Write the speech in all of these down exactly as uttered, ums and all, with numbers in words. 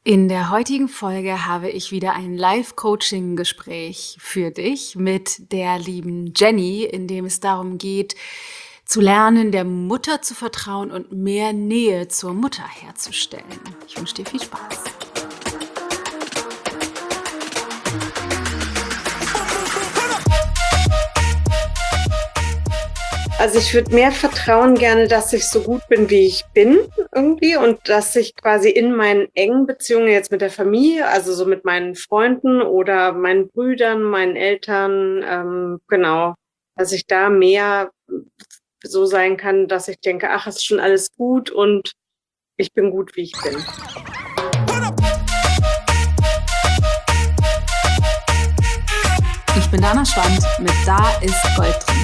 In der heutigen Folge habe ich wieder ein Live-Coaching-Gespräch für dich mit der lieben Jenny, in dem es darum geht, zu lernen, der Mutter zu vertrauen und mehr Nähe zur Mutter herzustellen. Ich wünsche dir viel Spaß. Also ich würde mehr vertrauen gerne, dass ich so gut bin, wie ich bin irgendwie und dass ich quasi in meinen engen Beziehungen jetzt mit der Familie, also so mit meinen Freunden oder meinen Brüdern, meinen Eltern, ähm, genau, dass ich da mehr so sein kann, dass ich denke, ach, es ist schon alles gut und ich bin gut, wie ich bin. Ich bin Dana Schwand mit Da ist Gold drin.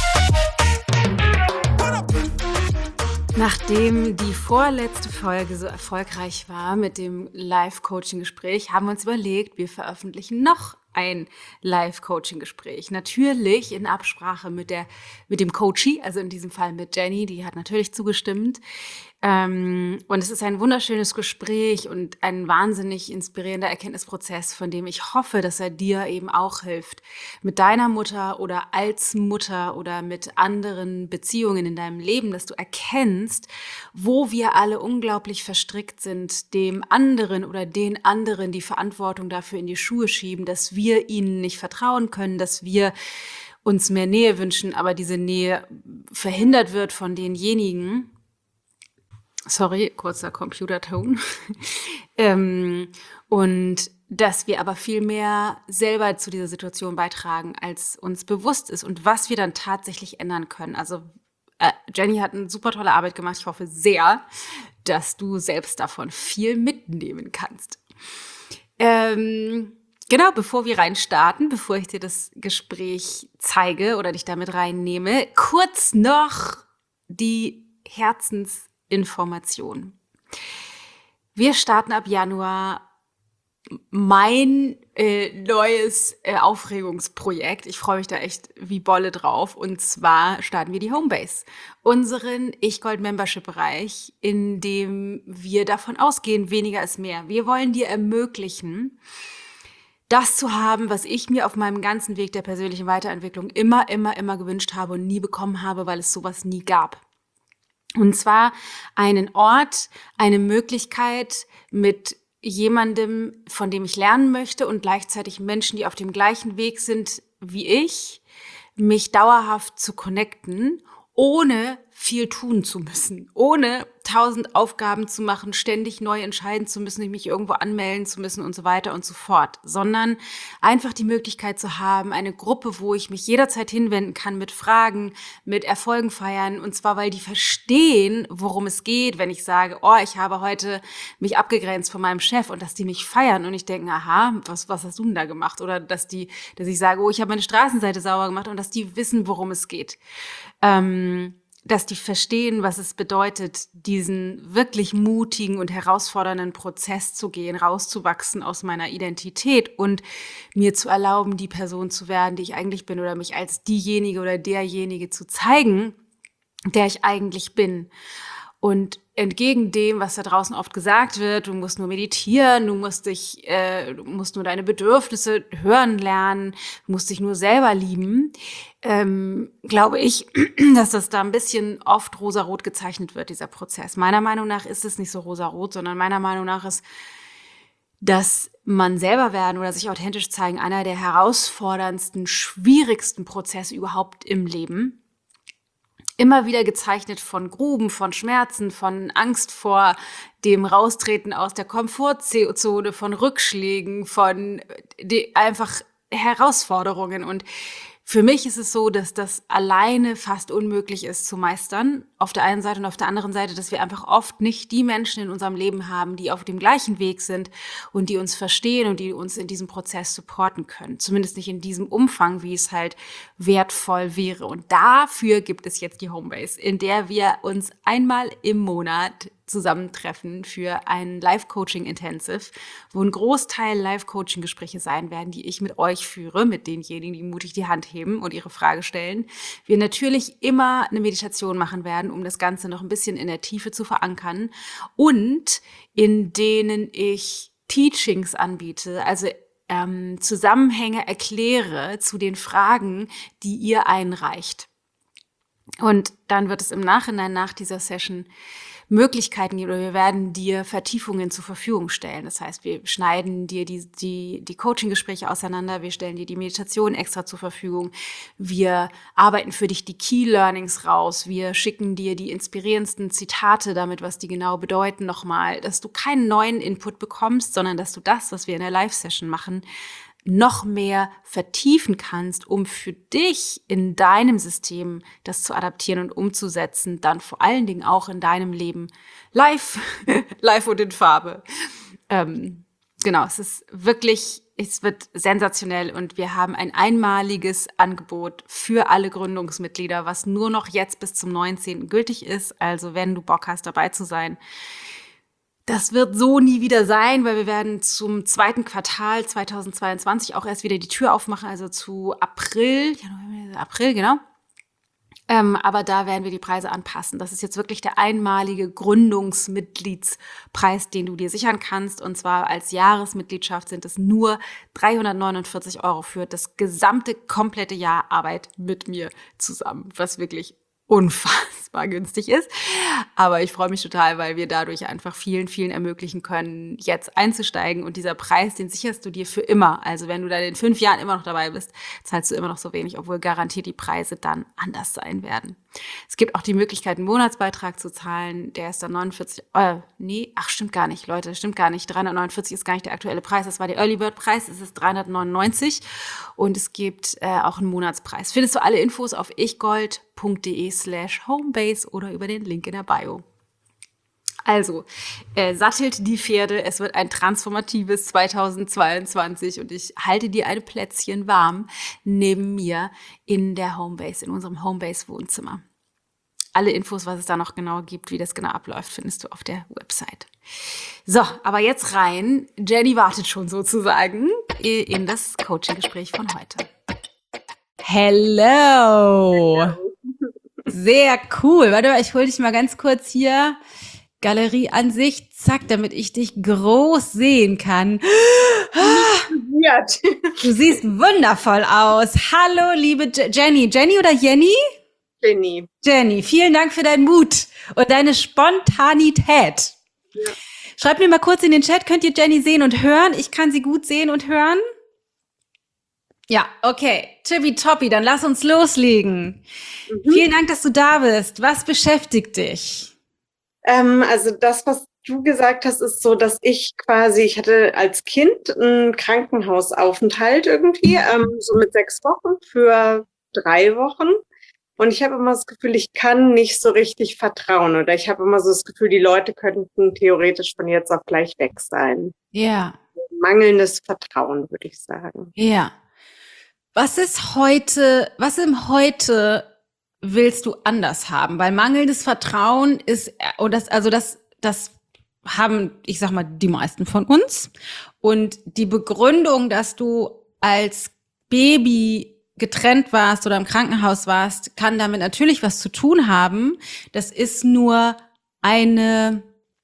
Nachdem die vorletzte Folge so erfolgreich war mit dem Live-Coaching-Gespräch, haben wir uns überlegt, wir veröffentlichen noch ein Live-Coaching-Gespräch. Natürlich in Absprache mit der, mit dem Coachie, also in diesem Fall mit Jenny, die hat natürlich zugestimmt. Ähm, und es ist ein wunderschönes Gespräch und ein wahnsinnig inspirierender Erkenntnisprozess, von dem ich hoffe, dass er dir eben auch hilft. Mit deiner Mutter oder als Mutter oder mit anderen Beziehungen in deinem Leben, dass du erkennst, wo wir alle unglaublich verstrickt sind, dem anderen oder den anderen die Verantwortung dafür in die Schuhe schieben, dass wir ihnen nicht vertrauen können, dass wir uns mehr Nähe wünschen, aber diese Nähe verhindert wird von denjenigen. Sorry, kurzer Computerton. ähm, und dass wir aber viel mehr selber zu dieser Situation beitragen, als uns bewusst ist und was wir dann tatsächlich ändern können. Also äh, Jenny hat eine super tolle Arbeit gemacht. Ich hoffe sehr, dass du selbst davon viel mitnehmen kannst. Ähm, genau, bevor wir rein starten, bevor ich dir das Gespräch zeige oder dich damit reinnehme, kurz noch die Herzens Information. Wir starten ab Januar mein äh, neues äh, Aufregungsprojekt. Ich freue mich da echt wie Bolle drauf. Und zwar starten wir die Homebase, unseren Ich-Gold-Membership-Bereich, in dem wir davon ausgehen, weniger ist mehr. Wir wollen dir ermöglichen, das zu haben, was ich mir auf meinem ganzen Weg der persönlichen Weiterentwicklung immer, immer, immer gewünscht habe und nie bekommen habe, weil es sowas nie gab. Und zwar einen Ort, eine Möglichkeit mit jemandem, von dem ich lernen möchte und gleichzeitig Menschen, die auf dem gleichen Weg sind wie ich, mich dauerhaft zu connecten, ohne viel tun zu müssen, ohne tausend Aufgaben zu machen, ständig neu entscheiden zu müssen, mich irgendwo anmelden zu müssen und so weiter und so fort, sondern einfach die Möglichkeit zu haben, eine Gruppe, wo ich mich jederzeit hinwenden kann mit Fragen, mit Erfolgen feiern, und zwar, weil die verstehen, worum es geht, wenn ich sage, oh, ich habe heute mich abgegrenzt von meinem Chef, und dass die mich feiern und ich denke, aha, was, was hast du denn da gemacht? Oder dass die, dass ich sage, oh, ich habe meine Straßenseite sauber gemacht, und dass die wissen, worum es geht. Ähm, dass die verstehen, was es bedeutet, diesen wirklich mutigen und herausfordernden Prozess zu gehen, rauszuwachsen aus meiner Identität und mir zu erlauben, die Person zu werden, die ich eigentlich bin, oder mich als diejenige oder derjenige zu zeigen, der ich eigentlich bin. Und entgegen dem, was da draußen oft gesagt wird, du musst nur meditieren, du musst dich, äh, du musst nur deine Bedürfnisse hören lernen, du musst dich nur selber lieben, ähm, glaube ich, dass das da ein bisschen oft rosarot gezeichnet wird, dieser Prozess. Meiner Meinung nach ist es nicht so rosarot, sondern meiner Meinung nach ist, dass man selber werden oder sich authentisch zeigen einer der herausforderndsten, schwierigsten Prozesse überhaupt im Leben. Immer wieder gezeichnet von Gruben, von Schmerzen, von Angst vor dem Raustreten aus der Komfortzone, von Rückschlägen, von die einfach Herausforderungen. Und für mich ist es so, dass das alleine fast unmöglich ist zu meistern. Auf der einen Seite und auf der anderen Seite, dass wir einfach oft nicht die Menschen in unserem Leben haben, die auf dem gleichen Weg sind und die uns verstehen und die uns in diesem Prozess supporten können. Zumindest nicht in diesem Umfang, wie es halt wertvoll wäre. Und dafür gibt es jetzt die Homebase, in der wir uns einmal im Monat zusammentreffen für ein Live-Coaching-Intensive, wo ein Großteil Live-Coaching-Gespräche sein werden, die ich mit euch führe, mit denjenigen, die mutig die Hand heben und ihre Frage stellen. Wir natürlich immer eine Meditation machen werden, um das Ganze noch ein bisschen in der Tiefe zu verankern und in denen ich Teachings anbiete, also ähm, Zusammenhänge erkläre zu den Fragen, die ihr einreicht. Und dann wird es im Nachhinein nach dieser Session Möglichkeiten geben, oder wir werden dir Vertiefungen zur Verfügung stellen. Das heißt, wir schneiden dir die, die, die Coaching-Gespräche auseinander, wir stellen dir die Meditation extra zur Verfügung, wir arbeiten für dich die Key-Learnings raus, wir schicken dir die inspirierendsten Zitate damit, was die genau bedeuten, nochmal, dass du keinen neuen Input bekommst, sondern dass du das, was wir in der Live-Session machen, noch mehr vertiefen kannst, um für dich in deinem System das zu adaptieren und umzusetzen, dann vor allen Dingen auch in deinem Leben live, live und in Farbe. Ähm, genau, es ist wirklich, es wird sensationell und wir haben ein einmaliges Angebot für alle Gründungsmitglieder, was nur noch jetzt bis zum neunzehnten gültig ist. Also wenn du Bock hast, dabei zu sein, das wird so nie wieder sein, weil wir werden zum zweiten Quartal zweitausendzweiundzwanzig auch erst wieder die Tür aufmachen, also zu April, ja, April, genau. Ähm, aber da werden wir die Preise anpassen. Das ist jetzt wirklich der einmalige Gründungsmitgliedspreis, den du dir sichern kannst. Und zwar als Jahresmitgliedschaft sind es nur dreihundertneunundvierzig Euro für das gesamte, komplette Jahr Arbeit mit mir zusammen, was wirklich unfassbar günstig ist. Aber ich freue mich total, weil wir dadurch einfach vielen, vielen ermöglichen können, jetzt einzusteigen. Und dieser Preis, den sicherst du dir für immer. Also wenn du dann in fünf Jahren immer noch dabei bist, zahlst du immer noch so wenig, obwohl garantiert die Preise dann anders sein werden. Es gibt auch die Möglichkeit, einen Monatsbeitrag zu zahlen. Der ist dann neunundvierzig, äh, nee, ach, stimmt gar nicht, Leute, stimmt gar nicht. dreihundertneunundvierzig ist gar nicht der aktuelle Preis. Das war der Early Bird Preis. Es ist dreihundertneunundneunzig. Und es gibt äh, auch einen Monatspreis. Findest du alle Infos auf ichgold.de slash homebase oder über den Link in der Bio. Also, äh, sattelt die Pferde. Es wird ein transformatives zweitausendzweiundzwanzig und ich halte dir ein Plätzchen warm neben mir in der Homebase, in unserem Homebase-Wohnzimmer. Alle Infos, was es da noch genau gibt, wie das genau abläuft, findest du auf der Website. So, aber jetzt rein. Jenny wartet schon sozusagen in das Coaching-Gespräch von heute. Hello! Sehr cool. Warte mal, ich hole dich mal ganz kurz hier. Galerie-Ansicht, zack, damit ich dich groß sehen kann. Du siehst wundervoll aus. Hallo, liebe Je- Jenny. Jenny oder Jenny? Jenny. Jenny, vielen Dank für deinen Mut und deine Spontanität. Ja. Schreibt mir mal kurz in den Chat, könnt ihr Jenny sehen und hören? Ich kann sie gut sehen und hören. Ja, okay. Tippitoppi, dann lass uns loslegen. Mhm. Vielen Dank, dass du da bist. Was beschäftigt dich? Ähm, also das, was du gesagt hast, ist so, dass ich quasi, ich hatte als Kind einen Krankenhausaufenthalt irgendwie, ähm, so mit sechs Wochen für drei Wochen. Und ich habe immer das Gefühl, ich kann nicht so richtig vertrauen. Oder ich habe immer so das Gefühl, die Leute könnten theoretisch von jetzt auf gleich weg sein. Ja, Mangelndes Vertrauen, würde ich sagen. ja. Was ist heute, was im Heute willst du anders haben? Weil mangelndes Vertrauen ist, und das, also das, das haben, ich sag mal, die meisten von uns. Und die Begründung, dass du als Baby getrennt warst oder im Krankenhaus warst, kann damit natürlich was zu tun haben. Das ist nur eine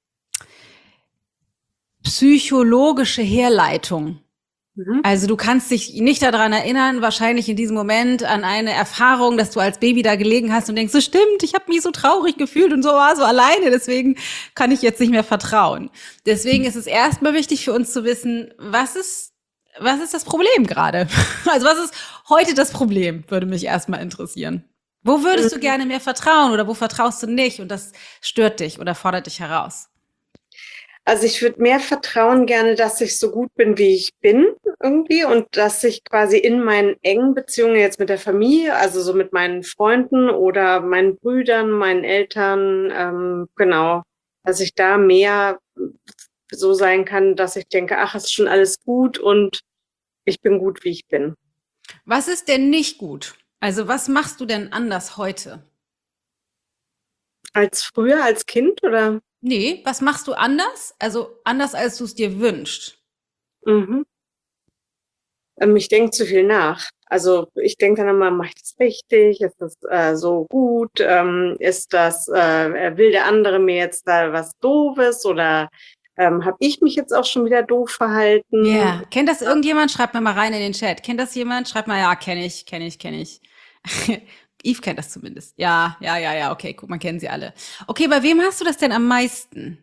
psychologische Herleitung. Mhm. Also du kannst dich nicht daran erinnern, wahrscheinlich in diesem Moment an eine Erfahrung, dass du als Baby da gelegen hast und denkst, so stimmt, ich habe mich so traurig gefühlt und so war so alleine, deswegen kann ich jetzt nicht mehr vertrauen. Deswegen ist es erstmal wichtig für uns zu wissen, was ist was ist das Problem gerade? Also was ist heute das Problem, würde mich erstmal interessieren. Wo würdest du gerne mehr vertrauen oder wo vertraust du nicht und das stört dich oder fordert dich heraus? Also ich würde mehr vertrauen gerne, dass ich so gut bin, wie ich bin irgendwie und dass ich quasi in meinen engen Beziehungen jetzt mit der Familie, also so mit meinen Freunden oder meinen Brüdern, meinen Eltern, ähm, genau, dass ich da mehr so sein kann, dass ich denke, ach, es ist schon alles gut und ich bin gut, wie ich bin. Was ist denn nicht gut? Also was machst du denn anders heute? Als früher, als Kind oder? Nee, was machst du anders? Also anders, als du es dir wünschst. Mhm. Ähm, ich denke zu viel nach. Also ich denke dann immer, mache ich das richtig? Ist das äh, so gut? Ähm, ist das, äh, will der andere mir jetzt da was Doofes oder ähm, habe ich mich jetzt auch schon wieder doof verhalten? Ja. Yeah. Kennt das irgendjemand? Schreibt mir mal rein in den Chat. Kennt das jemand? Schreibt mal, ja, kenne ich, kenne ich, kenne ich. Yves kennt das zumindest. Ja, ja, ja, ja, okay, guck, man kennen sie alle. Okay, bei wem hast du das denn am meisten?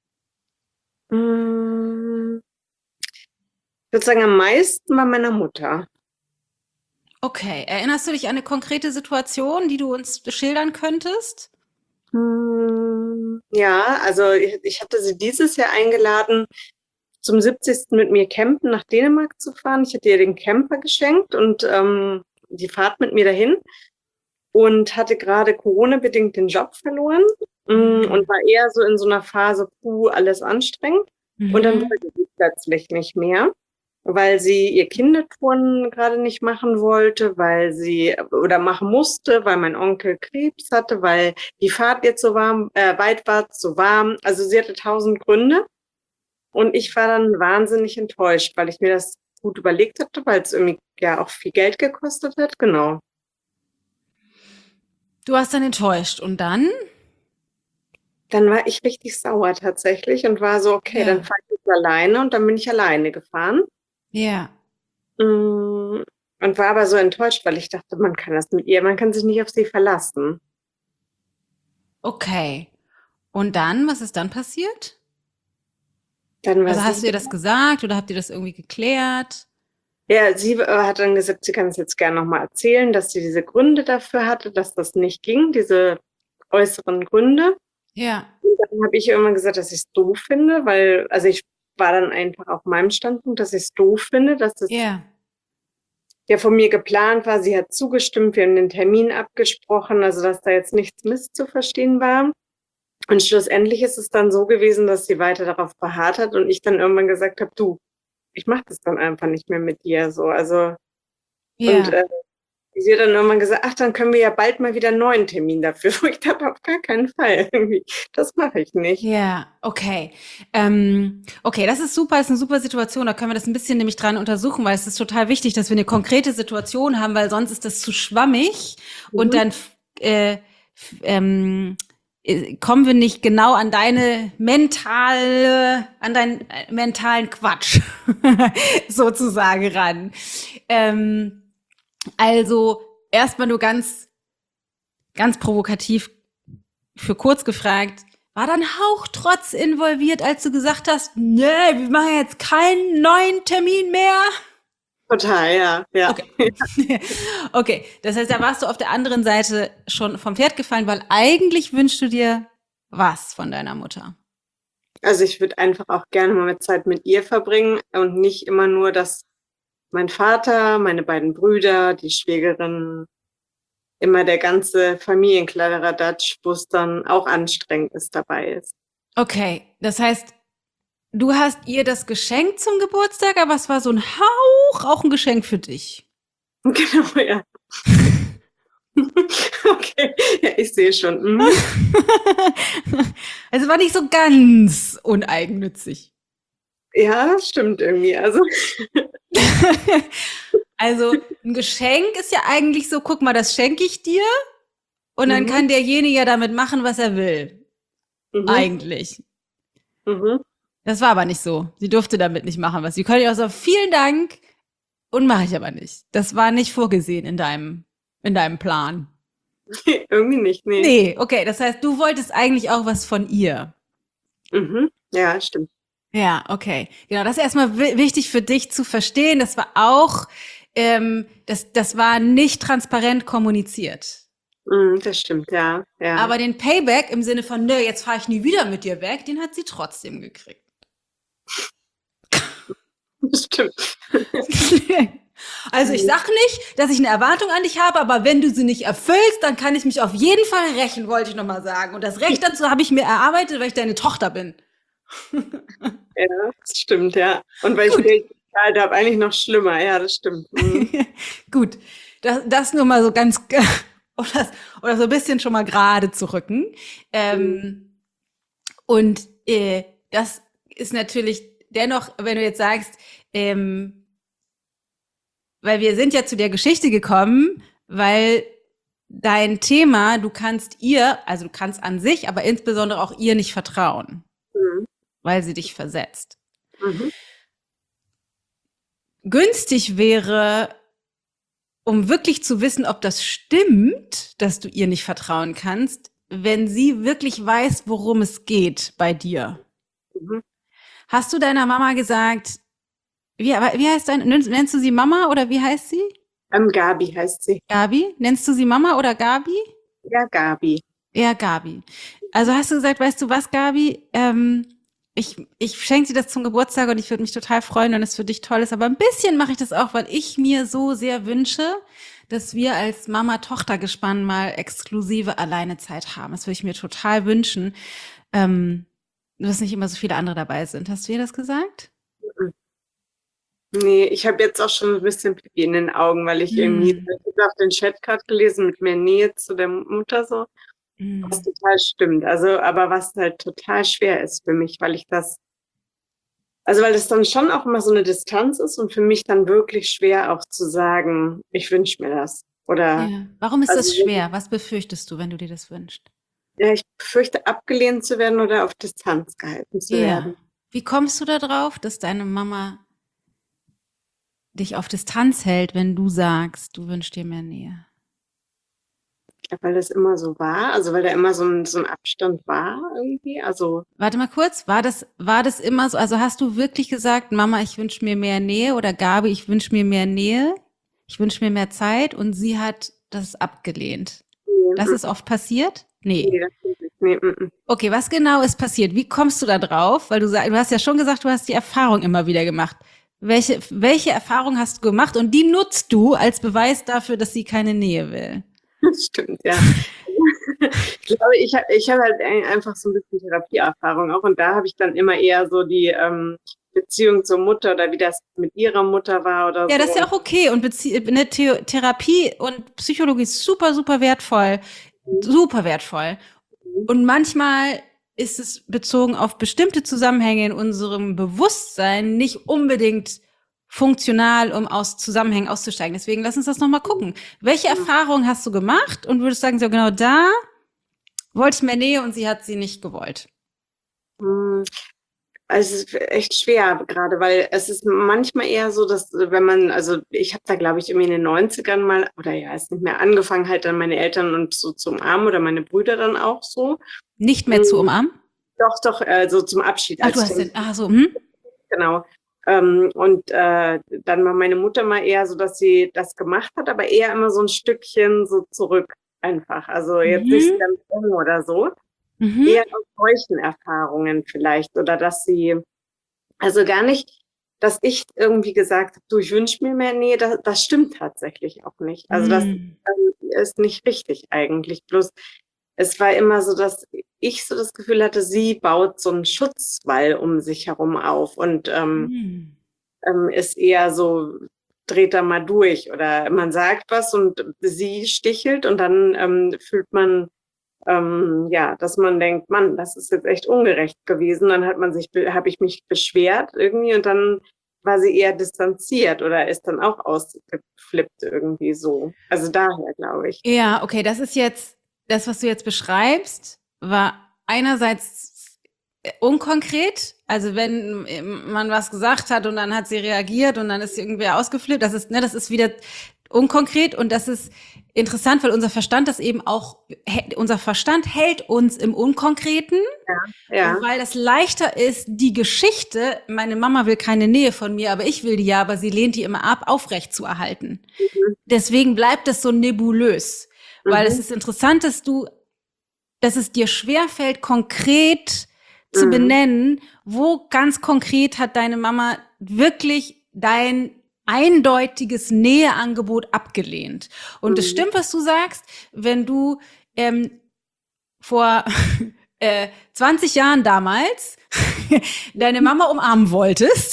Mm, Ich würde sagen, am meisten bei meiner Mutter. Okay, erinnerst du dich an eine konkrete Situation, die du uns schildern könntest? Mm, Ja, also ich, ich hatte sie dieses Jahr eingeladen, zum siebzigsten mit mir campen nach Dänemark zu fahren. Ich hatte ihr den Camper geschenkt und ähm, die Fahrt mit mir dahin und hatte gerade Corona-bedingt den Job verloren mm, und war eher so in so einer Phase, puh, alles anstrengend. Und dann Mhm. wollte sie plötzlich nicht mehr, weil sie ihr Kindertouren gerade nicht machen wollte, weil sie oder machen musste, weil mein Onkel Krebs hatte, weil die Fahrt jetzt so warm, äh, weit war, so warm. Also sie hatte tausend Gründe. Und ich war dann wahnsinnig enttäuscht, weil ich mir das gut überlegt hatte, weil es irgendwie ja auch viel Geld gekostet hat. Genau. Du warst dann enttäuscht und dann? Dann war ich richtig sauer tatsächlich und war so, okay, dann Ja. fahre ich jetzt alleine und dann bin ich alleine gefahren. Ja. Mm, Und war aber so enttäuscht, weil ich dachte, man kann das mit ihr, man kann sich nicht auf sie verlassen. Okay. Und dann, was ist dann passiert? Dann war Also hast sie, du ihr das gesagt oder habt ihr das irgendwie geklärt? ja, sie äh, hat dann gesagt, sie kann es jetzt gerne nochmal erzählen, dass sie diese Gründe dafür hatte, dass das nicht ging, diese äußeren Gründe. Ja. Dann habe ich irgendwann gesagt, dass ich es doof finde, weil, also ich war dann einfach auf meinem Standpunkt, dass ich es doof finde, dass das Ja. ja von mir geplant war. Sie hat zugestimmt, wir haben den Termin abgesprochen, also dass da jetzt nichts misszuverstehen war. Und schlussendlich ist es dann so gewesen, dass sie weiter darauf beharrt hat und ich dann irgendwann gesagt habe, du, ich mache das dann einfach nicht mehr mit dir so. Also und Ja. äh, sie hat dann irgendwann gesagt, ach, dann können wir ja bald mal wieder einen neuen Termin dafür. Wo ich dachte, auf gar keinen Fall. Irgendwie, das mache ich nicht. Ja, okay. Ähm, okay, das ist super, das ist eine super Situation. Da können wir das ein bisschen nämlich dran untersuchen, weil es ist total wichtig, dass wir eine konkrete Situation haben, weil sonst ist das zu schwammig und Mhm. dann äh, f- ähm, äh, kommen wir nicht genau an deine mentale, an deinen äh, mentalen Quatsch sozusagen ran. Ähm, also erstmal nur ganz, ganz provokativ für kurz gefragt, war dann Hauchtrotz involviert, als du gesagt hast, nee, wir machen jetzt keinen neuen Termin mehr? Total, ja, ja. Okay. Okay, das heißt, da warst du auf der anderen Seite schon vom Pferd gefallen, weil eigentlich wünschst du dir was von deiner Mutter? Also ich würde einfach auch gerne mal mit Zeit mit ihr verbringen und nicht immer nur, dass mein Vater, meine beiden Brüder, die Schwägerin, immer der ganze Familienkladderadatsch, wo es dann auch anstrengend ist, dabei ist. Okay, das heißt, du hast ihr das geschenkt zum Geburtstag, aber es war so ein Hauch auch ein Geschenk für dich. Genau, ja. Okay, ja, ich sehe schon. Mhm. Also war nicht so ganz uneigennützig. Ja, stimmt irgendwie. Also, Also ein Geschenk ist ja eigentlich so, guck mal, das schenke ich dir und dann mhm, kann derjenige ja damit machen, was er will. mhm, Eigentlich. mhm. Das war aber nicht so. Sie durfte damit nicht machen, was sie könnte. Ja auch sagen, vielen Dank und mache ich aber nicht. Das war nicht vorgesehen in deinem, in deinem Plan. Irgendwie nicht, nee. Nee, okay, das heißt, du wolltest eigentlich auch was von ihr. Mhm. Ja, stimmt. Ja, okay. Genau, das ist erstmal wi- wichtig für dich zu verstehen. Das war auch, ähm, das, das war nicht transparent kommuniziert. Mhm, das stimmt, ja, ja. Aber den Payback im Sinne von, nö, jetzt fahre ich nie wieder mit dir weg, den hat sie trotzdem gekriegt. Das stimmt. Also ich sag nicht, dass ich eine Erwartung an dich habe, aber wenn du sie nicht erfüllst, dann kann ich mich auf jeden Fall rächen, wollte ich nochmal sagen. Und das Recht dazu habe ich mir erarbeitet, weil ich deine Tochter bin. Ja, das stimmt, ja. Und weil ich Geld gezahlt habe, eigentlich noch schlimmer, ja, das stimmt. Mhm. Gut, das, das nur mal so ganz, oder, oder so ein bisschen schon mal gerade zu rücken. Ähm, Und äh, das ist natürlich dennoch, wenn du jetzt sagst, ähm, weil wir sind ja zu der Geschichte gekommen, weil dein Thema, du kannst ihr, also du kannst an sich, aber insbesondere auch ihr nicht vertrauen, mhm. weil sie dich versetzt. Mhm. Günstig wäre, um wirklich zu wissen, ob das stimmt, dass du ihr nicht vertrauen kannst, wenn sie wirklich weiß, worum es geht bei dir. Mhm. Hast du deiner Mama gesagt, wie, wie heißt dein, nennst du sie Mama oder wie heißt sie? Ähm, Gabi heißt sie. Gabi? Nennst du sie Mama oder Gabi? Ja, Gabi. Ja, Gabi. Also hast du gesagt, weißt du was, Gabi? Ähm, ich ich schenke dir das zum Geburtstag und ich würde mich total freuen, wenn es für dich toll ist. Aber ein bisschen mache ich das auch, weil ich mir so sehr wünsche, dass wir als Mama-Tochter-Gespann mal exklusive Alleinezeit haben. Das würde ich mir total wünschen, ähm, dass nicht immer so viele andere dabei sind. Hast du ihr das gesagt? Nee, ich habe jetzt auch schon ein bisschen Pipi in den Augen, weil ich mm. irgendwie, ich habe den Chat gerade gelesen, mit mehr Nähe zu der Mutter so, mm. was total stimmt. Also, aber was halt total schwer ist für mich, weil ich das, also weil das dann schon auch immer so eine Distanz ist und für mich dann wirklich schwer auch zu sagen, ich wünsche mir das. Oder. Ja. Warum ist also, das schwer? Was befürchtest du, wenn du dir das wünschst? Ja, ich befürchte, abgelehnt zu werden oder auf Distanz gehalten zu ja. werden. Wie kommst du da drauf, dass deine Mama dich auf Distanz hält, wenn du sagst, du wünschst dir mehr Nähe? Ja, weil das immer so war, also weil da immer so ein, so ein Abstand war irgendwie, also. Warte mal kurz, war das, war das immer so, also hast du wirklich gesagt, Mama, ich wünsche mir mehr Nähe oder Gabi, ich wünsche mir mehr Nähe, ich wünsche mir mehr Zeit und sie hat das abgelehnt? Nee, das m- ist oft passiert? Nee. Nee, das stimmt nicht. Nee, m- okay, was genau ist passiert? Wie kommst du da drauf? Weil du, du hast ja schon gesagt, du hast die Erfahrung immer wieder gemacht. Welche, welche Erfahrung hast du gemacht und die nutzt du als Beweis dafür, dass sie keine Nähe will? Das stimmt, ja. Ich glaube, ich habe ich hab halt einfach so ein bisschen Therapieerfahrung auch und da habe ich dann immer eher so die ähm, Beziehung zur Mutter oder wie das mit ihrer Mutter war oder ja, so. Ja, das ist ja auch okay und Bezie- eine The- Therapie und Psychologie ist super, super wertvoll, mhm. super wertvoll. Mhm. Und manchmal ist es bezogen auf bestimmte Zusammenhänge in unserem Bewusstsein nicht unbedingt funktional, um aus Zusammenhängen auszusteigen. Deswegen lass uns das nochmal gucken. Welche Erfahrungen hast du gemacht und würdest sagen, so genau da wollte ich mehr Nähe und sie hat sie nicht gewollt? Also es ist echt schwer gerade, weil es ist manchmal eher so, dass wenn man, also ich habe da glaube ich irgendwie in den neunzigern mal, oder ja, ist nicht mehr angefangen, halt dann meine Eltern und so zu umarmen oder meine Brüder dann auch so. Nicht mehr zu umarmen? Doch, doch, also zum Abschied. Ach, du hast den, ach so, hm? Genau. Ähm, und äh, dann war meine Mutter mal eher so, dass sie das gemacht hat, aber eher immer so ein Stückchen so zurück einfach. Also jetzt mhm. nicht ganz eng oder so. Mhm. Eher aus solchen Erfahrungen vielleicht. Oder dass sie, also gar nicht, dass ich irgendwie gesagt habe, du, ich wünsche mir mehr Nähe, das, das stimmt tatsächlich auch nicht. Also das mhm. ist nicht richtig eigentlich. Bloß es war immer so, dass ich so das Gefühl hatte, sie baut so einen Schutzwall um sich herum auf und ähm, mhm. ähm, ist eher so, dreht da mal durch oder man sagt was und sie stichelt und dann ähm, fühlt man, ähm, ja, dass man denkt, Mann, das ist jetzt echt ungerecht gewesen. Dann hat man sich, habe ich mich beschwert irgendwie und dann war sie eher distanziert oder ist dann auch ausgeflippt irgendwie so. Also daher, glaube ich. Ja, okay, das ist jetzt das, was du jetzt beschreibst, war einerseits unkonkret, also wenn man was gesagt hat und dann hat sie reagiert und dann ist sie irgendwer ausgeflippt, das ist, ne, das ist wieder unkonkret und das ist interessant, weil unser Verstand das eben auch, unser Verstand hält uns im Unkonkreten, ja, ja. weil das leichter ist, die Geschichte, meine Mama will keine Nähe von mir, aber ich will die ja, aber sie lehnt die immer ab, aufrecht zu erhalten. Mhm. Deswegen bleibt es so nebulös. Weil mhm. es ist interessant, dass du, dass es dir schwerfällt, konkret zu mhm. benennen, wo ganz konkret hat deine Mama wirklich dein eindeutiges Näheangebot abgelehnt. Und es mhm. stimmt, was du sagst, wenn du ähm, vor äh, zwanzig Jahren damals deine Mama umarmen wolltest,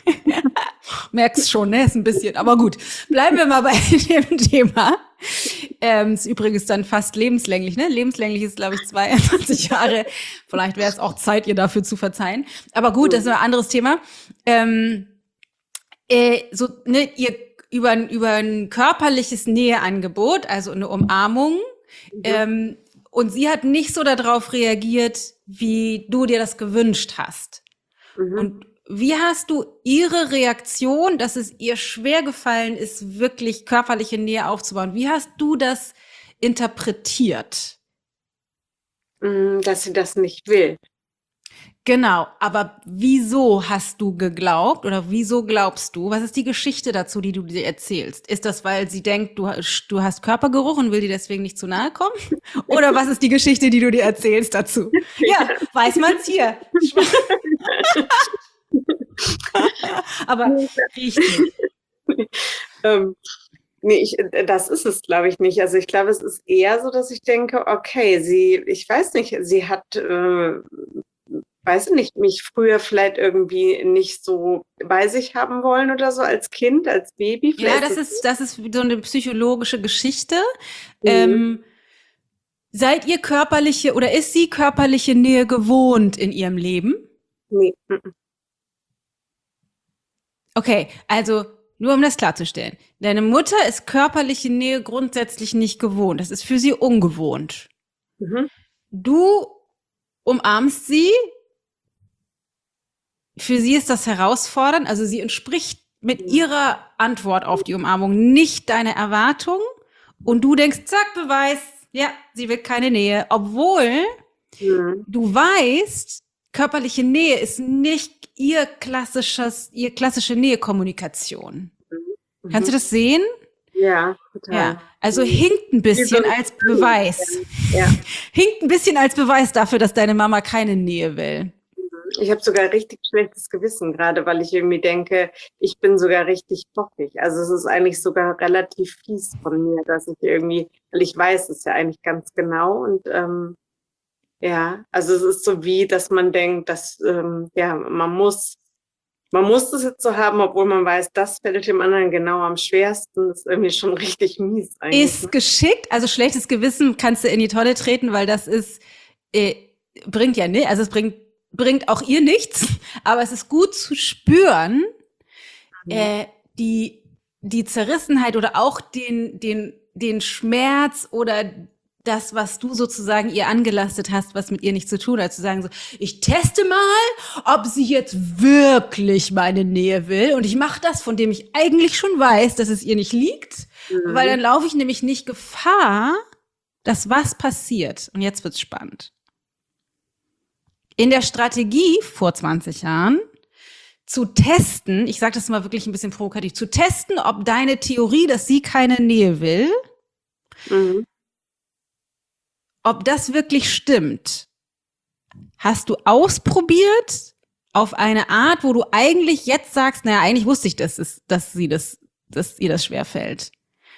merkst schon, ne, ist ein bisschen, aber gut, bleiben wir mal bei dem Thema. Ähm, ist übrigens dann fast lebenslänglich, ne? Lebenslänglich ist, glaube ich, zweiundzwanzig Jahre. Vielleicht wäre es auch Zeit, ihr dafür zu verzeihen. Aber gut, das ist ein anderes Thema. Ähm, äh, so, ne, ihr über, über ein körperliches Näheangebot, also eine Umarmung, mhm. ähm, und sie hat nicht so darauf reagiert, wie du dir das gewünscht hast. Mhm. Und wie hast du ihre Reaktion, dass es ihr schwer gefallen ist, wirklich körperliche Nähe aufzubauen? Wie hast du das interpretiert? Dass sie das nicht will. Genau, aber wieso hast du geglaubt oder wieso glaubst du? Was ist die Geschichte dazu, die du dir erzählst? Ist das, weil sie denkt, du, du hast Körpergeruch und will dir deswegen nicht zu nahe kommen? Oder was ist die Geschichte, die du dir erzählst dazu? Ja, weiß man's hier. Aber riecht nicht. ähm, nee, ich, das ist es, glaube ich, nicht. Also ich glaube, es ist eher so, dass ich denke, okay, sie, ich weiß nicht, sie hat, äh, weiß ich nicht, mich früher vielleicht irgendwie nicht so bei sich haben wollen oder so als Kind, als Baby. Vielleicht ja, das ist, das ist so eine psychologische Geschichte. Mhm. Ähm, seid ihr körperliche oder ist sie körperliche Nähe gewohnt in ihrem Leben? Nee. Okay, also nur um das klarzustellen. Deine Mutter ist körperliche Nähe grundsätzlich nicht gewohnt. Das ist für sie ungewohnt. Mhm. Du umarmst sie. Für sie ist das herausfordernd. Also sie entspricht mit ihrer Antwort auf die Umarmung nicht deiner Erwartung. Und du denkst, zack, Beweis, ja, sie will keine Nähe. Obwohl mhm. du weißt, körperliche Nähe ist nicht ihr klassisches, ihr klassische Nähekommunikation. Mhm. Kannst du das sehen? Ja, total. Ja, also hinkt ein bisschen als Beweis. Ja. Hinkt ein bisschen als Beweis dafür, dass deine Mama keine Nähe will. Ich habe sogar richtig schlechtes Gewissen gerade, weil ich irgendwie denke, ich bin sogar richtig bockig. Also es ist eigentlich sogar relativ fies von mir, dass ich irgendwie, weil ich weiß es ja eigentlich ganz genau und ähm, ja, also es ist so wie, dass man denkt, dass ähm, ja man muss, man muss das jetzt so haben, obwohl man weiß, das fällt dem anderen genau am schwersten. Das ist irgendwie schon richtig mies eigentlich. Ist geschickt, also schlechtes Gewissen kannst du in die Tonne treten, weil das ist äh, bringt ja nicht, also es bringt bringt auch ihr nichts, aber es ist gut zu spüren, mhm. äh, die die Zerrissenheit oder auch den den den Schmerz oder das, was du sozusagen ihr angelastet hast, was mit ihr nichts zu tun hat, zu sagen so, ich teste mal, ob sie jetzt wirklich meine Nähe will und ich mache das, von dem ich eigentlich schon weiß, dass es ihr nicht liegt, mhm. weil dann laufe ich nämlich nicht Gefahr, dass was passiert. Und jetzt wird's spannend. In der Strategie vor zwanzig Jahren zu testen, ich sage das mal wirklich ein bisschen provokativ, zu testen, ob deine Theorie, dass sie keine Nähe will, mhm. ob das wirklich stimmt, hast du ausprobiert auf eine Art, wo du eigentlich jetzt sagst, naja, eigentlich wusste ich, dass, es, dass, sie das, dass ihr das schwerfällt.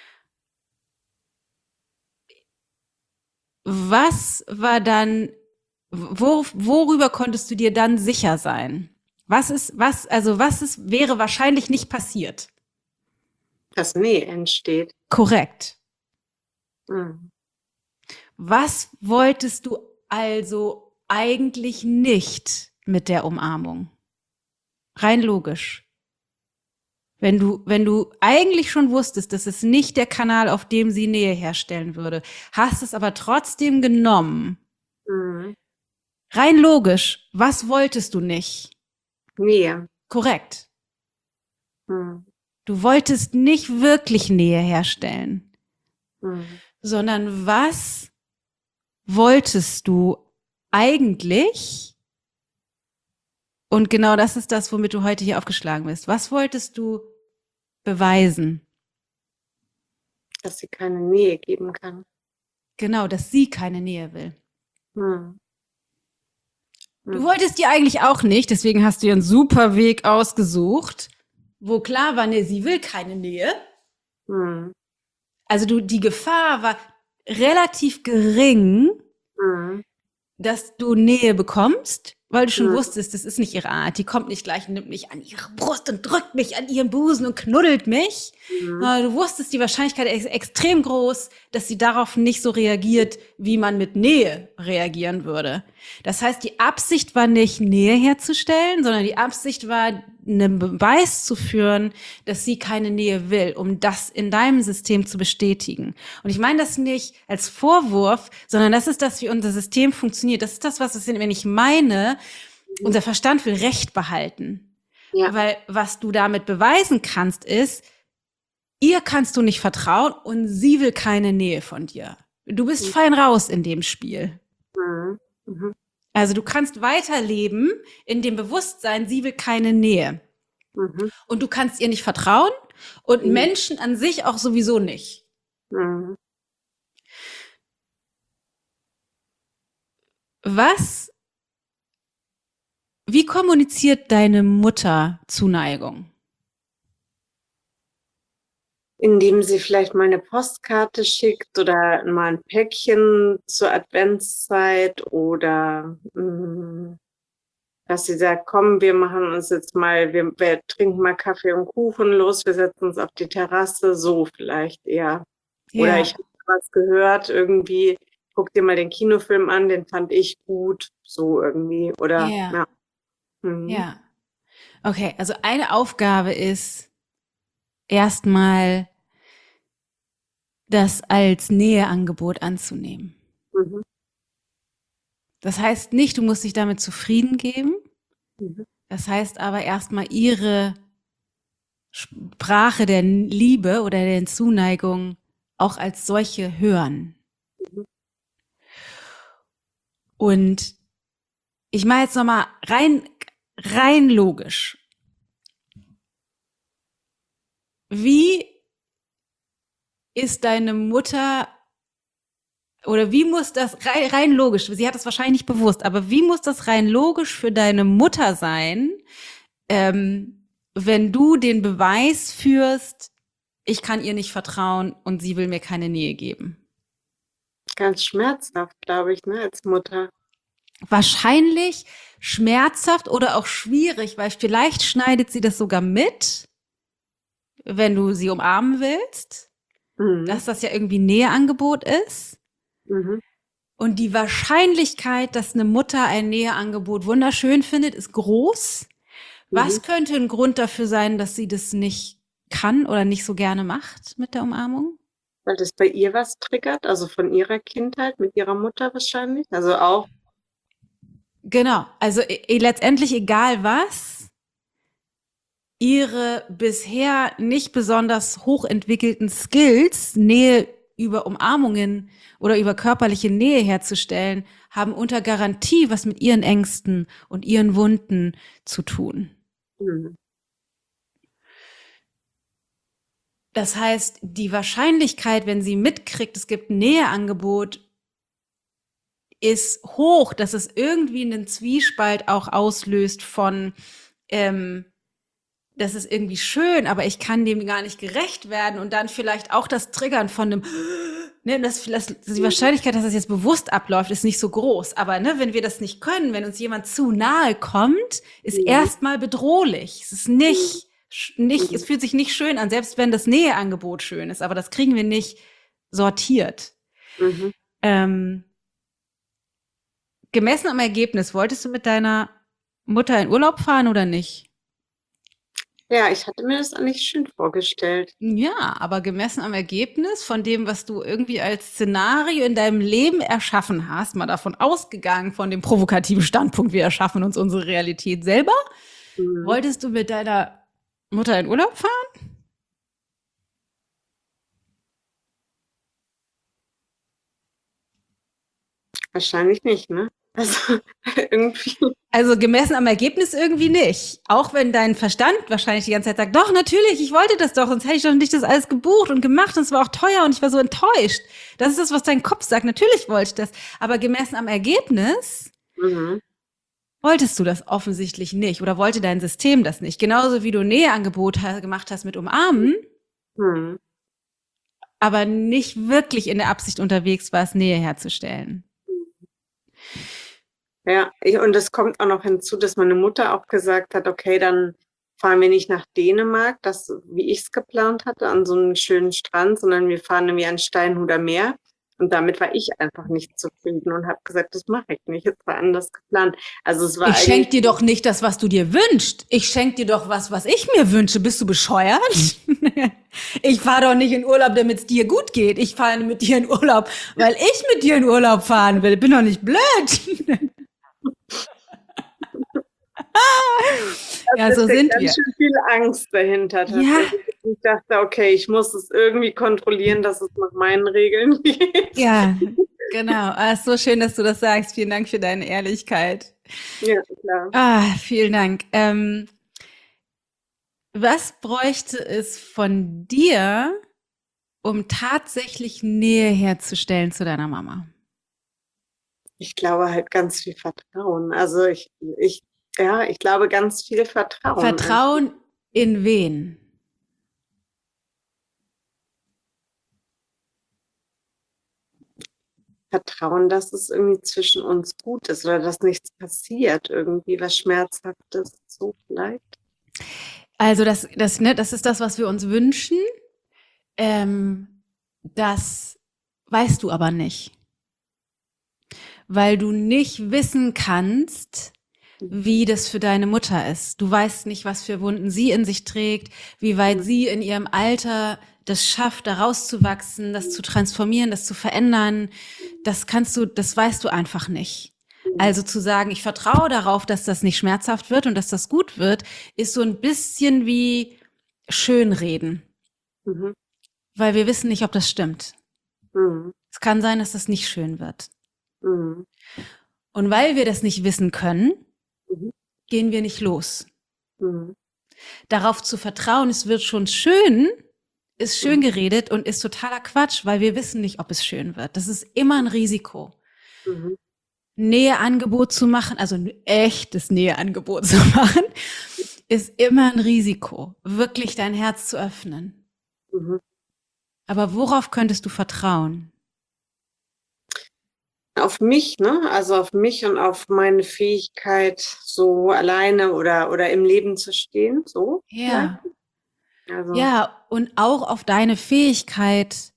Was war dann, wo, worüber konntest du dir dann sicher sein? Was ist, was, also was ist, wäre wahrscheinlich nicht passiert? Dass Nähe entsteht. Korrekt. Mhm. Was wolltest du also eigentlich nicht mit der Umarmung? Rein logisch. Wenn du, wenn du eigentlich schon wusstest, dass es nicht der Kanal, auf dem sie Nähe herstellen würde, hast es aber trotzdem genommen. Mhm. Rein logisch, was wolltest du nicht? Nähe. Korrekt. Mhm. Du wolltest nicht wirklich Nähe herstellen, mhm. sondern was wolltest du eigentlich? Und genau das ist das, womit du heute hier aufgeschlagen bist. Was wolltest du beweisen? Dass sie keine Nähe geben kann. Genau, dass sie keine Nähe will. Hm. Hm. Du wolltest die eigentlich auch nicht, deswegen hast du dir einen super Weg ausgesucht, wo klar war, nee, sie will keine Nähe. Hm. Also du, die Gefahr war relativ gering, hm. dass du Nähe bekommst, weil du schon Mhm. wusstest, das ist nicht ihre Art. Die kommt nicht gleich und nimmt mich an ihre Brust und drückt mich an ihren Busen und knuddelt mich. Mhm. Aber du wusstest, die Wahrscheinlichkeit ist extrem groß, dass sie darauf nicht so reagiert, wie man mit Nähe reagieren würde. Das heißt, die Absicht war nicht, Nähe herzustellen, sondern die Absicht war, einen Beweis zu führen, dass sie keine Nähe will, um das in deinem System zu bestätigen. Und ich meine das nicht als Vorwurf, sondern das ist das, wie unser System funktioniert. Das ist das, was es, wenn ich meine, unser Verstand will Recht behalten. Ja. Weil was du damit beweisen kannst, ist, ihr kannst du nicht vertrauen und sie will keine Nähe von dir. Du bist fein raus in dem Spiel. Mhm. Mhm. Also du kannst weiterleben in dem Bewusstsein, sie will keine Nähe. Mhm. Und du kannst ihr nicht vertrauen und Mhm. Menschen an sich auch sowieso nicht. Mhm. Was, wie kommuniziert deine Mutter Zuneigung? Indem sie vielleicht mal eine Postkarte schickt oder mal ein Päckchen zur Adventszeit oder mh, dass sie sagt, komm, wir machen uns jetzt mal, wir, wir trinken mal Kaffee und Kuchen, los, wir setzen uns auf die Terrasse, so vielleicht eher. Oder ich habe was gehört, irgendwie, guck dir mal den Kinofilm an, den fand ich gut, so irgendwie. Oder Ja. ja. Mhm. Ja. Okay, also eine Aufgabe ist erstmal das als Näheangebot anzunehmen. Mhm. Das heißt nicht, du musst dich damit zufrieden geben. Mhm. Das heißt aber erstmal ihre Sprache der Liebe oder der Zuneigung auch als solche hören. Mhm. Und ich mache jetzt nochmal rein, rein logisch. Wie ist deine Mutter oder wie muss das rein, rein logisch, sie hat es wahrscheinlich nicht bewusst, aber wie muss das rein logisch für deine Mutter sein, ähm, wenn du den Beweis führst, ich kann ihr nicht vertrauen und sie will mir keine Nähe geben? Ganz schmerzhaft, glaube ich, ne, als Mutter. Wahrscheinlich schmerzhaft oder auch schwierig, weil vielleicht schneidet sie das sogar mit, wenn du sie umarmen willst, Mhm. dass das ja irgendwie ein Näheangebot ist. Mhm. Und die Wahrscheinlichkeit, dass eine Mutter ein Näheangebot wunderschön findet, ist groß. Was Mhm. könnte ein Grund dafür sein, dass sie das nicht kann oder nicht so gerne macht mit der Umarmung? Weil das bei ihr was triggert, also von ihrer Kindheit mit ihrer Mutter wahrscheinlich. Also auch. Genau, also e letztendlich egal was, ihre bisher nicht besonders hochentwickelten Skills, Nähe über Umarmungen oder über körperliche Nähe herzustellen, haben unter Garantie was mit ihren Ängsten und ihren Wunden zu tun. Mhm. Das heißt, die Wahrscheinlichkeit, wenn sie mitkriegt, es gibt ein Näheangebot, ist hoch, dass es irgendwie einen Zwiespalt auch auslöst von, ähm, das ist irgendwie schön, aber ich kann dem gar nicht gerecht werden und dann vielleicht auch das Triggern von einem, ne, das, das, die Wahrscheinlichkeit, dass das jetzt bewusst abläuft, ist nicht so groß. Aber ne, wenn wir das nicht können, wenn uns jemand zu nahe kommt, ist Mhm. erstmal bedrohlich. Es ist nicht, nicht, es fühlt sich nicht schön an, selbst wenn das Näheangebot schön ist, aber das kriegen wir nicht sortiert. Mhm. Ähm, gemessen am Ergebnis, wolltest du mit deiner Mutter in Urlaub fahren oder nicht? Ja, ich hatte mir das eigentlich schön vorgestellt. Ja, aber gemessen am Ergebnis von dem, was du irgendwie als Szenario in deinem Leben erschaffen hast, mal davon ausgegangen, von dem provokativen Standpunkt, wir erschaffen uns unsere Realität selber, Mhm. wolltest du mit deiner Mutter in Urlaub fahren? Wahrscheinlich nicht, ne? Also irgendwie. Also gemessen am Ergebnis irgendwie nicht. Auch wenn dein Verstand wahrscheinlich die ganze Zeit sagt, doch, natürlich, ich wollte das doch, sonst hätte ich doch nicht das alles gebucht und gemacht und es war auch teuer und ich war so enttäuscht. Das ist das, was dein Kopf sagt. Natürlich wollte ich das. Aber gemessen am Ergebnis Mhm. wolltest du das offensichtlich nicht oder wollte dein System das nicht. Genauso wie du Näheangebot ha- gemacht hast mit Umarmen, Mhm. aber nicht wirklich in der Absicht unterwegs warst, Nähe herzustellen. Ja, ich, und es kommt auch noch hinzu, dass meine Mutter auch gesagt hat, okay, dann fahren wir nicht nach Dänemark, das, wie ich es geplant hatte, an so einen schönen Strand, sondern wir fahren nämlich an Steinhuder Meer. Und damit war ich einfach nicht zufrieden und habe gesagt, das mache ich nicht. Es war anders geplant. Also es war Ich schenke eigentlich, dir doch nicht das, was du dir wünschst. Ich schenke dir doch was, was ich mir wünsche. Bist du bescheuert? Ich fahre doch nicht in Urlaub, damit es dir gut geht. Ich fahre mit dir in Urlaub, weil ich mit dir in Urlaub fahren will. Bin doch nicht blöd. Ja, das so ist ja sind ganz wir. schön viel Angst dahinter. Ja, Tatsächlich. Ich dachte, okay, ich muss es irgendwie kontrollieren, dass es nach meinen Regeln geht. ja, genau. Ah, ist so schön, dass du das sagst. Vielen Dank für deine Ehrlichkeit. Ja, klar. Ah, vielen Dank. Ähm, was bräuchte es von dir, um tatsächlich Nähe herzustellen zu deiner Mama? Ich glaube halt ganz viel Vertrauen. Also ich, ich, ja, ich glaube ganz viel Vertrauen. Vertrauen in wen? Vertrauen, dass es irgendwie zwischen uns gut ist oder dass nichts passiert, irgendwie was Schmerzhaftes, so vielleicht. Also das, das, ne, das ist das, was wir uns wünschen. Ähm, das weißt du aber nicht, weil du nicht wissen kannst, wie das für deine Mutter ist. Du weißt nicht, was für Wunden sie in sich trägt, wie weit Mhm. sie in ihrem Alter das schafft, da rauszuwachsen, das zu transformieren, das zu verändern. Das kannst du, das weißt du einfach nicht. Also zu sagen, ich vertraue darauf, dass das nicht schmerzhaft wird und dass das gut wird, ist so ein bisschen wie Schönreden, Mhm. weil wir wissen nicht, ob das stimmt. Mhm. Es kann sein, dass das nicht schön wird. Mhm. Und weil wir das nicht wissen können, Mhm. gehen wir nicht los. Mhm. Darauf zu vertrauen, es wird schon schön, ist schön geredet und ist totaler Quatsch, weil wir wissen nicht, ob es schön wird. Das ist immer ein Risiko. Mhm. Näheangebot zu machen, also ein echtes Näheangebot zu machen, ist immer ein Risiko, wirklich dein Herz zu öffnen. Mhm. Aber worauf könntest du vertrauen? Auf mich, ne? Also auf mich und auf meine Fähigkeit, so alleine oder, oder im Leben zu stehen, so vielleicht. Ja, Also, ja, und auch auf deine Fähigkeit,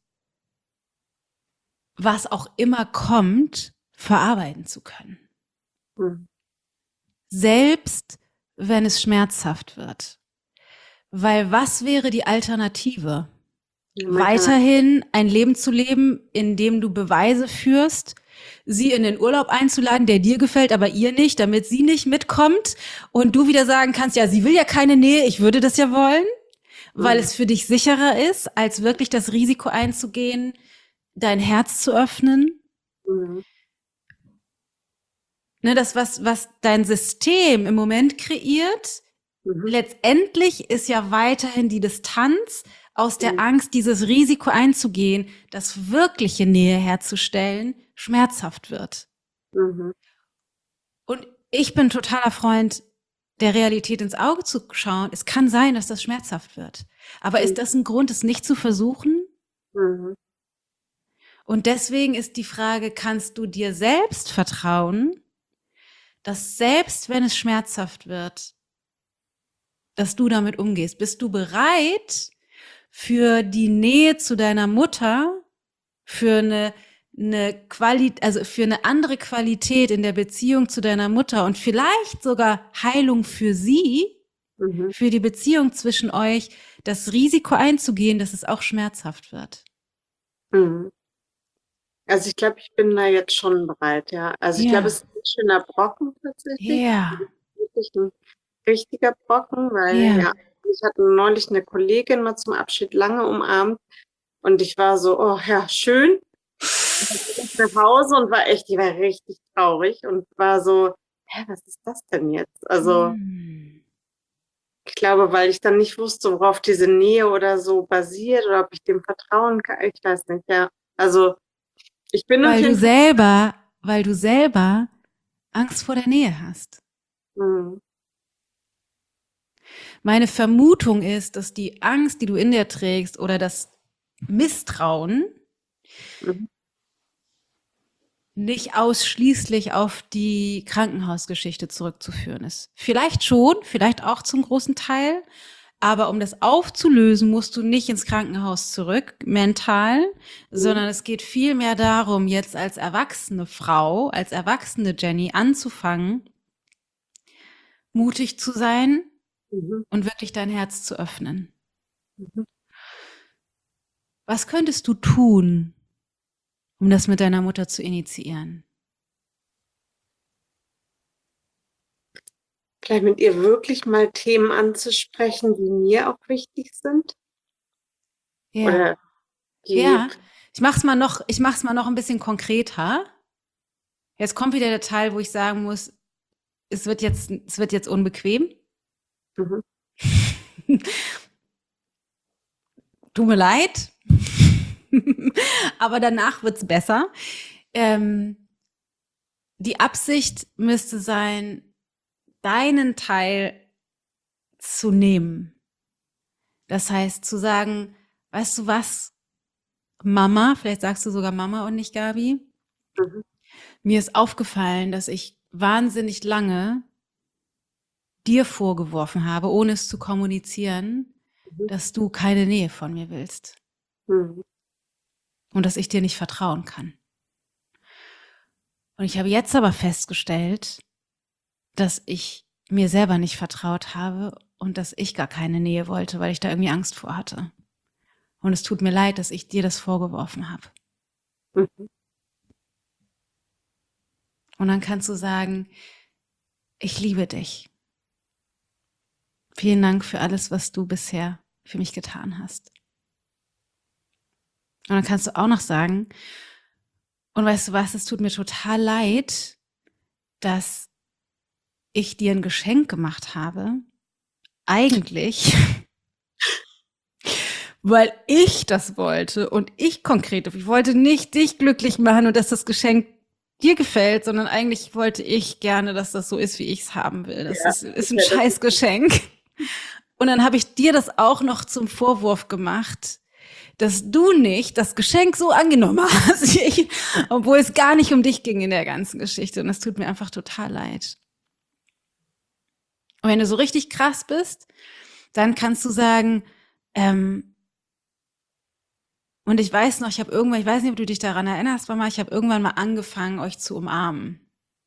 was auch immer kommt, verarbeiten zu können. mhm. Selbst wenn es schmerzhaft wird. Weil was wäre die Alternative? Ja, man kann- Weiterhin ein Leben zu leben, in dem du Beweise führst, sie in den Urlaub einzuladen, der dir gefällt, aber ihr nicht, damit sie nicht mitkommt und du wieder sagen kannst, ja, sie will ja keine Nähe, ich würde das ja wollen, weil Mhm. es für dich sicherer ist, als wirklich das Risiko einzugehen, dein Herz zu öffnen. Mhm. Ne, das, was, was dein System im Moment kreiert, Mhm. letztendlich ist ja weiterhin die Distanz aus der Mhm. Angst, dieses Risiko einzugehen, dass wirkliche Nähe herzustellen, schmerzhaft wird. Mhm. Und ich bin totaler Freund, der Realität ins Auge zu schauen. Es kann sein, dass das schmerzhaft wird. Aber ist das ein Grund, es nicht zu versuchen? Mhm. Und deswegen ist die Frage, kannst du dir selbst vertrauen, dass selbst wenn es schmerzhaft wird, dass du damit umgehst? Bist du bereit für die Nähe zu deiner Mutter, für eine, eine Qualität, also für eine andere Qualität in der Beziehung zu deiner Mutter und vielleicht sogar Heilung für sie, Mhm. für die Beziehung zwischen euch, das Risiko einzugehen, dass es auch schmerzhaft wird? Mhm. Also ich glaube, ich bin da jetzt schon bereit, ja. Also ich glaube, Ja. es ist ein schöner Brocken tatsächlich. Ja, Wirklich ein richtiger Brocken, weil Ja. ja, ich hatte neulich eine Kollegin mal zum Abschied lange umarmt und ich war so, oh ja, schön. Und dann bin ich nach Hause und war echt, die war richtig traurig und war so, hä, was ist das denn jetzt? Also Hm. ich glaube, weil ich dann nicht wusste, worauf diese Nähe oder so basiert oder ob ich dem vertrauen kann. Ich weiß nicht, ja. Also ich bin auf Weil du jeden Fall. selber, weil du selber Angst vor der Nähe hast. Mhm. Meine Vermutung ist, dass die Angst, die du in dir trägst, oder das Misstrauen Mhm. nicht ausschließlich auf die Krankenhausgeschichte zurückzuführen ist. Vielleicht schon, vielleicht auch zum großen Teil, aber um das aufzulösen, musst du nicht ins Krankenhaus zurück, mental, mhm. sondern es geht vielmehr darum, jetzt als erwachsene Frau, als erwachsene Jenny anzufangen, mutig zu sein mhm. und wirklich dein Herz zu öffnen. Mhm. Was könntest du tun, um das mit deiner Mutter zu initiieren? Vielleicht mit ihr wirklich mal Themen anzusprechen, die mir auch wichtig sind. Ja. Oder ja. Ich mach's mal noch, ich mach's mal noch ein bisschen konkreter. Jetzt kommt wieder der Teil, wo ich sagen muss, es wird jetzt, es wird jetzt unbequem. Mhm. Tut mir leid. Aber danach wird's besser. Ähm, die Absicht müsste sein, deinen Teil zu nehmen. Das heißt, zu sagen, weißt du was, Mama, vielleicht sagst du sogar Mama und nicht Gabi, mhm. mir ist aufgefallen, dass ich wahnsinnig lange dir vorgeworfen habe, ohne es zu kommunizieren, mhm. dass du keine Nähe von mir willst. Mhm. Und dass ich dir nicht vertrauen kann. Und ich habe jetzt aber festgestellt, dass ich mir selber nicht vertraut habe und dass ich gar keine Nähe wollte, weil ich da irgendwie Angst vor hatte. Und es tut mir leid, dass ich dir das vorgeworfen habe. Mhm. Und dann kannst du sagen, ich liebe dich. Vielen Dank für alles, was du bisher für mich getan hast. Und dann kannst du auch noch sagen, und weißt du was, es tut mir total leid, dass ich dir ein Geschenk gemacht habe, eigentlich, weil ich das wollte und ich konkret, ich wollte nicht dich glücklich machen und dass das Geschenk dir gefällt, sondern eigentlich wollte ich gerne, dass das so ist, wie ich es haben will. Das ja, ist, ist ein scheiß Geschenk. Und dann habe ich dir das auch noch zum Vorwurf gemacht, dass du nicht das Geschenk so angenommen hast, ich, obwohl es gar nicht um dich ging in der ganzen Geschichte. Und das tut mir einfach total leid. Und wenn du so richtig krass bist, dann kannst du sagen, ähm, und ich weiß noch, ich habe irgendwann, ich weiß nicht, ob du dich daran erinnerst, Mama, ich habe irgendwann mal angefangen, euch zu umarmen.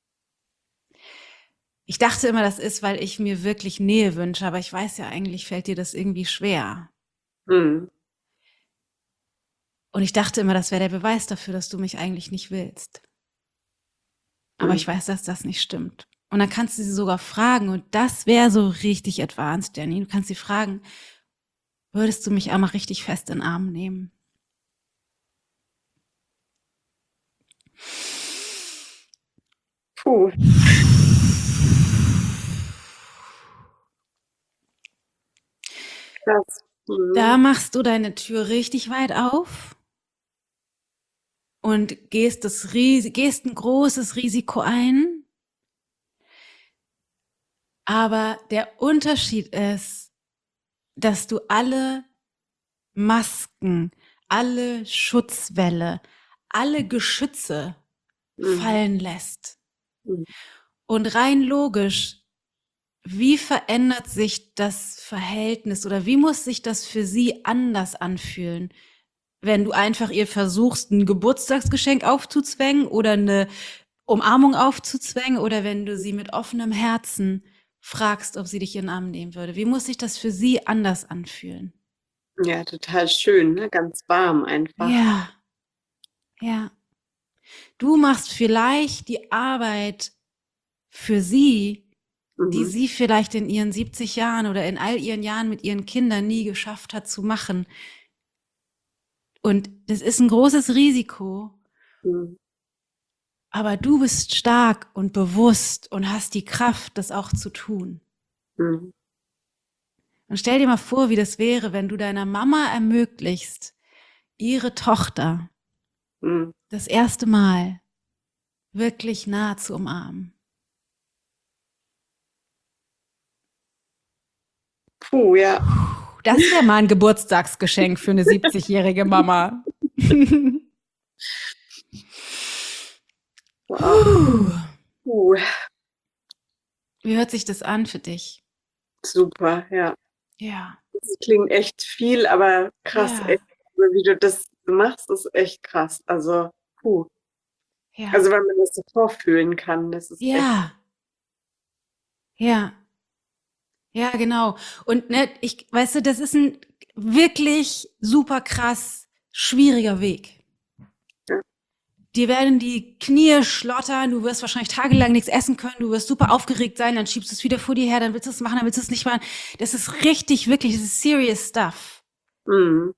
Ich dachte immer, das ist, weil ich mir wirklich Nähe wünsche, aber ich weiß ja, eigentlich fällt dir das irgendwie schwer. Mhm. Und ich dachte immer, das wäre der Beweis dafür, dass du mich eigentlich nicht willst. Aber mhm. ich weiß, dass das nicht stimmt. Und dann kannst du sie sogar fragen, und das wäre so richtig advanced, Jenny. Du kannst sie fragen, würdest du mich einmal richtig fest in den Arm nehmen? Puh. Krass. Mhm. Da machst du deine Tür richtig weit auf und gehst, das Ries- gehst ein großes Risiko ein. Aber der Unterschied ist, dass du alle Masken, alle Schutzwälle, alle Geschütze mhm. fallen lässt. Mhm. Und rein logisch, wie verändert sich das Verhältnis oder wie muss sich das für sie anders anfühlen, wenn du einfach ihr versuchst, ein Geburtstagsgeschenk aufzuzwängen oder eine Umarmung aufzuzwängen oder wenn du sie mit offenem Herzen fragst, ob sie dich in den Arm nehmen würde. Wie muss sich das für sie anders anfühlen? Ja, total schön, ne? Ganz warm einfach. Ja, ja. Du machst vielleicht die Arbeit für sie, mhm. die sie vielleicht in ihren siebzig Jahren oder in all ihren Jahren mit ihren Kindern nie geschafft hat zu machen. Und das ist ein großes Risiko. Mhm. Aber du bist stark und bewusst und hast die Kraft, das auch zu tun. Mhm. Und stell dir mal vor, wie das wäre, wenn du deiner Mama ermöglichst, ihre Tochter mhm. das erste Mal wirklich nah zu umarmen. Puh, ja. Das wäre mal ein Geburtstagsgeschenk für eine siebzigjährige Mama. Wow. Uh, Wie hört sich das an für dich? super, ja. Ja. Das klingt echt viel, aber krass, Ja. echt. Wie du das machst, ist echt krass. Also, puh. Ja. Also, wenn man das so vorfühlen kann, das ist echt. Ja. Ja. Ja, genau. Und ne, ich, weißt du, das ist ein wirklich super krass schwieriger Weg. Ja. Dir werden die Knie schlottern, du wirst wahrscheinlich tagelang nichts essen können, du wirst super aufgeregt sein, dann schiebst du es wieder vor dir her, dann willst du es machen, dann willst du es nicht machen. Das ist richtig, wirklich, das ist serious stuff. Mhm.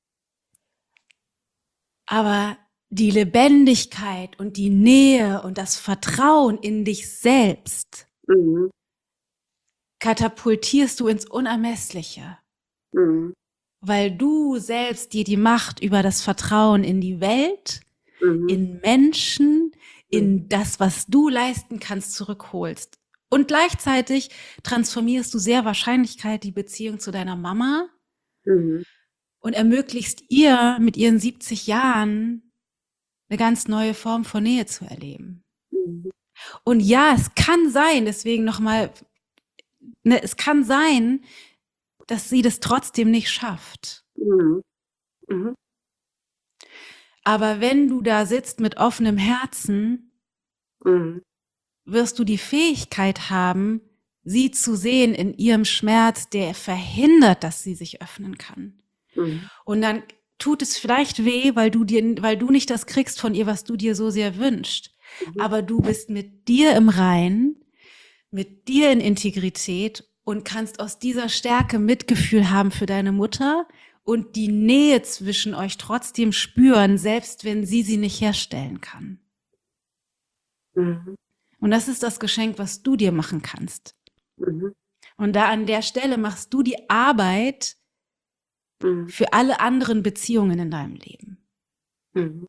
Aber die Lebendigkeit und die Nähe und das Vertrauen in dich selbst Mhm. katapultierst du ins Unermessliche, Mhm. weil du selbst dir die Macht über das Vertrauen in die Welt, Mhm. in Menschen, in das, was du leisten kannst, zurückholst. Und gleichzeitig transformierst du sehr wahrscheinlich die Beziehung zu deiner Mama Mhm. und ermöglichst ihr mit ihren siebzig Jahren eine ganz neue Form von Nähe zu erleben. Mhm. Und ja, es kann sein, deswegen nochmal, ne, es kann sein, dass sie das trotzdem nicht schafft. Mhm. Mhm. Aber wenn du da sitzt mit offenem Herzen, Mhm. wirst du die Fähigkeit haben, sie zu sehen in ihrem Schmerz, der verhindert, dass sie sich öffnen kann. Mhm. Und dann tut es vielleicht weh, weil du dir, weil du nicht das kriegst von ihr, was du dir so sehr wünschst. Mhm. Aber du bist mit dir im Reinen, mit dir in Integrität und kannst aus dieser Stärke Mitgefühl haben für deine Mutter und die Nähe zwischen euch trotzdem spüren, selbst wenn sie sie nicht herstellen kann. Mhm. Und das ist das Geschenk, was du dir machen kannst. Mhm. Und da an der Stelle machst du die Arbeit Mhm. für alle anderen Beziehungen in deinem Leben. Mhm.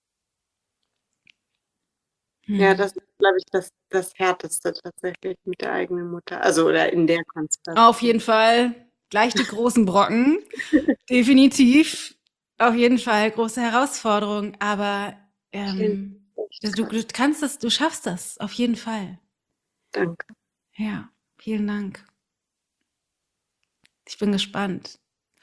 Hm. Ja, das ist, glaube ich, das, das Härteste tatsächlich mit der eigenen Mutter. Also, oder in der Konstellation. Auf jeden Fall gleich die großen Brocken. Definitiv. Auf jeden Fall große Herausforderung. Aber ähm, Echt du, krass. du kannst das, du schaffst das. Auf jeden Fall. Danke. Ja, vielen Dank. Ich bin gespannt.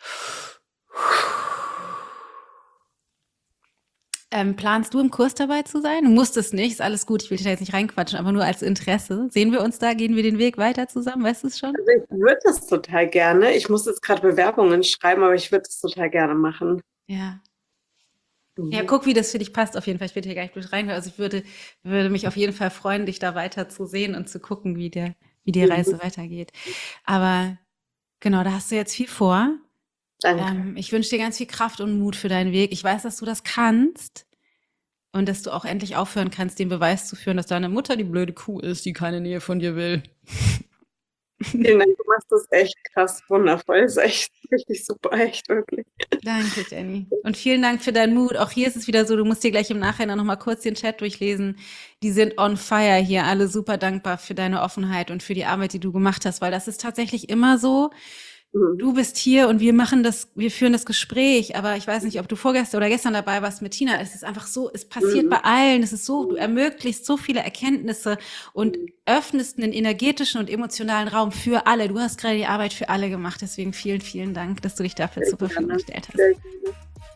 Ähm, planst du im Kurs dabei zu sein? Du musst es nicht, ist alles gut, ich will dich da jetzt nicht reinquatschen, aber nur als Interesse. Sehen wir uns da, gehen wir den Weg weiter zusammen, weißt du es schon? Also ich würde das total gerne. Ich muss jetzt gerade Bewerbungen schreiben, aber ich würde es total gerne machen. Ja. Mhm. Ja, guck, wie das für dich passt auf jeden Fall. Ich will hier gar nicht durch reinhören. Also ich würde, würde mich auf jeden Fall freuen, dich da weiter zu sehen und zu gucken, wie der, wie die Mhm. Reise weitergeht. Aber genau, da hast du jetzt viel vor. Danke. Ähm, ich wünsche dir ganz viel Kraft und Mut für deinen Weg. Ich weiß, dass du das kannst und dass du auch endlich aufhören kannst, den Beweis zu führen, dass deine Mutter die blöde Kuh ist, die keine Nähe von dir will. Vielen Dank, du machst das echt krass, wundervoll. Das ist echt richtig super, echt wirklich. Danke, Jenny. Und vielen Dank für deinen Mut. Auch hier ist es wieder so, du musst dir gleich im Nachhinein noch mal kurz den Chat durchlesen. Die sind on fire hier, alle super dankbar für deine Offenheit und für die Arbeit, die du gemacht hast, weil das ist tatsächlich immer so. Mhm. Du bist hier und wir machen das, wir führen das Gespräch, aber ich weiß nicht, ob du vorgestern oder gestern dabei warst mit Tina. Es ist einfach so, es passiert Mhm. bei allen. Es ist so, du ermöglichst so viele Erkenntnisse und öffnest einen energetischen und emotionalen Raum für alle. Du hast gerade die Arbeit für alle gemacht. Deswegen vielen, vielen Dank, dass du dich dafür Sehr zur Verfügung gerne. gestellt hast. Sehr gerne.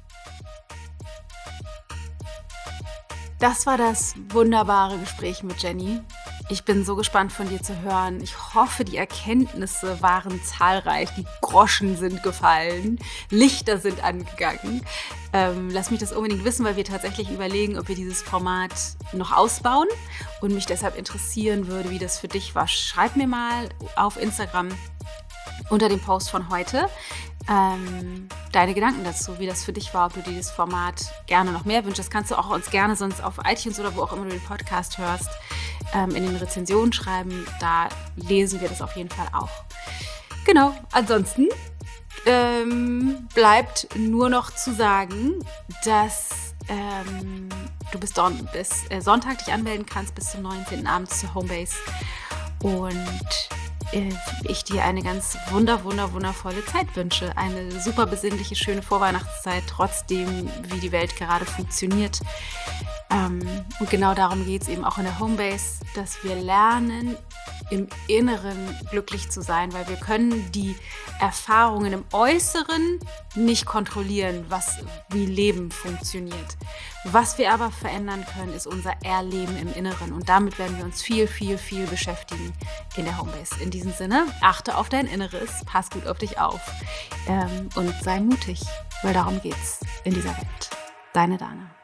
Das war das wunderbare Gespräch mit Jenny. Ich bin so gespannt von dir zu hören. Ich hoffe, die Erkenntnisse waren zahlreich. Die Groschen sind gefallen. Lichter sind angegangen. Ähm, lass mich das unbedingt wissen, weil wir tatsächlich überlegen, ob wir dieses Format noch ausbauen und mich deshalb interessieren würde, wie das für dich war. Schreib mir mal auf Instagram unter dem Post von heute ähm, deine Gedanken dazu, wie das für dich war, ob du dir dieses Format gerne noch mehr wünschst. Das kannst du auch uns gerne sonst auf iTunes oder wo auch immer du den Podcast hörst, ähm, in den Rezensionen schreiben. Da lesen wir das auf jeden Fall auch. Genau, ansonsten ähm, bleibt nur noch zu sagen, dass ähm, du bis, Don- bis äh, Sonntag dich anmelden kannst, bis zum neunzehnten abends zur Homebase. Und äh, ich dir eine ganz wunder, wunder, wundervolle Zeit wünsche. Eine super besinnliche, schöne Vorweihnachtszeit, trotzdem, wie die Welt gerade funktioniert. Ähm, und genau darum geht es eben auch in der Homebase, dass wir lernen, im Inneren glücklich zu sein, weil wir können die Erfahrungen im Äußeren nicht kontrollieren, was, wie Leben funktioniert. Was wir aber verändern können, ist unser Erleben im Inneren und damit werden wir uns viel, viel, viel beschäftigen in der Homebase. In diesem Sinne, achte auf dein Inneres, pass gut auf dich auf ähm, und sei mutig, weil darum geht's in dieser Welt. Deine Dana.